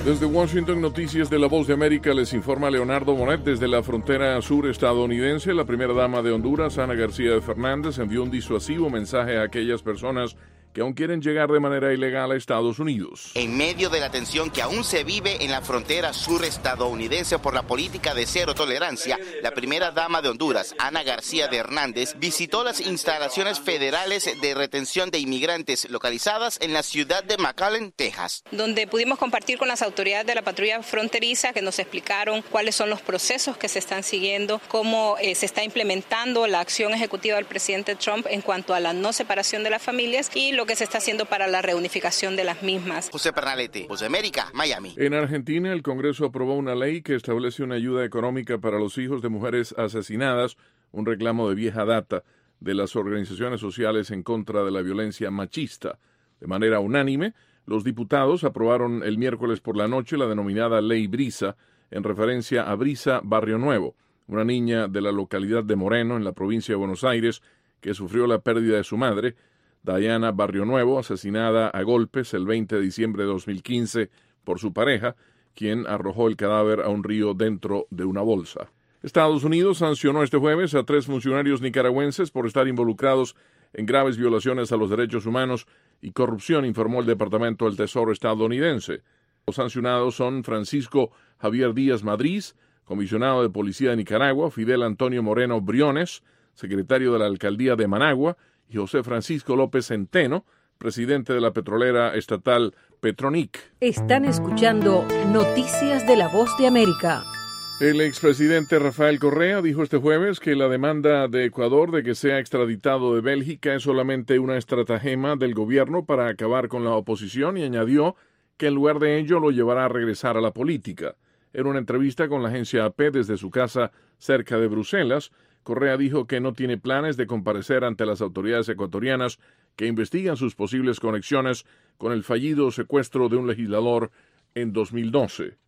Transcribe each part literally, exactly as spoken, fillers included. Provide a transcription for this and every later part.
Desde Washington, Noticias de la Voz de América, les informa Leonardo Bonet. Desde la frontera sur estadounidense, la primera dama de Honduras, Ana García de Fernández, envió un disuasivo mensaje a aquellas personas que aún quieren llegar de manera ilegal a Estados Unidos. En medio de la tensión que aún se vive en la frontera sur estadounidense por la política de cero tolerancia, la primera dama de Honduras, Ana García de Hernández, visitó las instalaciones federales de retención de inmigrantes localizadas en la ciudad de McAllen, Texas, donde pudimos compartir con las autoridades de la patrulla fronteriza que nos explicaron cuáles son los procesos que se están siguiendo, cómo eh, se está implementando la acción ejecutiva del presidente Trump en cuanto a la no separación de las familias y lo que se está haciendo para la reunificación de las mismas. José Pernalete, Voz de América, Miami. En Argentina, el Congreso aprobó una ley que establece una ayuda económica para los hijos de mujeres asesinadas, un reclamo de vieja data de las organizaciones sociales en contra de la violencia machista. De manera unánime, los diputados aprobaron el miércoles por la noche la denominada Ley Brisa, en referencia a Brisa Barrio Nuevo, una niña de la localidad de Moreno, en la provincia de Buenos Aires, que sufrió la pérdida de su madre, Diana Barrio Nuevo, asesinada a golpes el veinte de diciembre de dos mil quince por su pareja, quien arrojó el cadáver a un río dentro de una bolsa. Estados Unidos sancionó este jueves a tres funcionarios nicaragüenses por estar involucrados en graves violaciones a los derechos humanos y corrupción, informó el Departamento del Tesoro estadounidense. Los sancionados son Francisco Javier Díaz Madrid, comisionado de Policía de Nicaragua, Fidel Antonio Moreno Briones, secretario de la Alcaldía de Managua, y José Francisco López Centeno, presidente de la petrolera estatal Petronic. Están escuchando Noticias de la Voz de América. El expresidente Rafael Correa dijo este jueves que la demanda de Ecuador de que sea extraditado de Bélgica es solamente una estratagema del gobierno para acabar con la oposición y añadió que en lugar de ello lo llevará a regresar a la política. En una entrevista con la agencia A P desde su casa cerca de Bruselas, Correa dijo que no tiene planes de comparecer ante las autoridades ecuatorianas que investigan sus posibles conexiones con el fallido secuestro de un legislador en dos mil doce.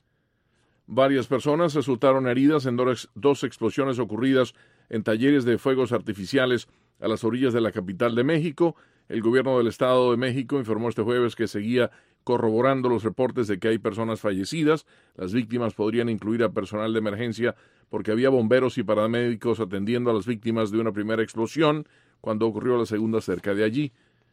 Varias personas resultaron heridas en dos explosiones ocurridas en talleres de fuegos artificiales a las orillas de la capital de México. El gobierno del Estado de México informó este jueves que seguía corroborando los reportes de que hay personas fallecidas. Las víctimas podrían incluir a personal de emergencia porque había bomberos y paramédicos atendiendo a las víctimas de una primera explosión cuando ocurrió la segunda cerca de allí.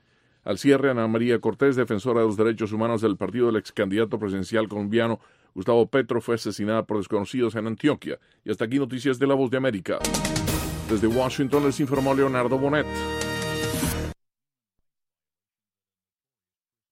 Al cierre, Ana María Cortés, defensora de los derechos humanos del partido del ex candidato presidencial colombiano Gustavo Petro, fue asesinada por desconocidos en Antioquia. Y hasta aquí Noticias de la Voz de América. Desde Washington les informó Leonardo Bonet.